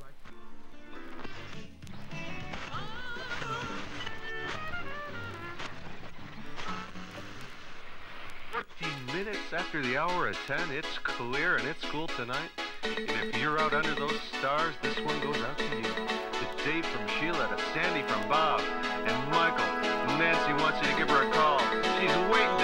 Minutes after the hour of 10, it's clear and it's cool tonight. And if you're out under those stars, this one goes out to you. To Dave from Sheila, to Sandy from Bob, and Michael. Nancy wants you to give her a call. She's waiting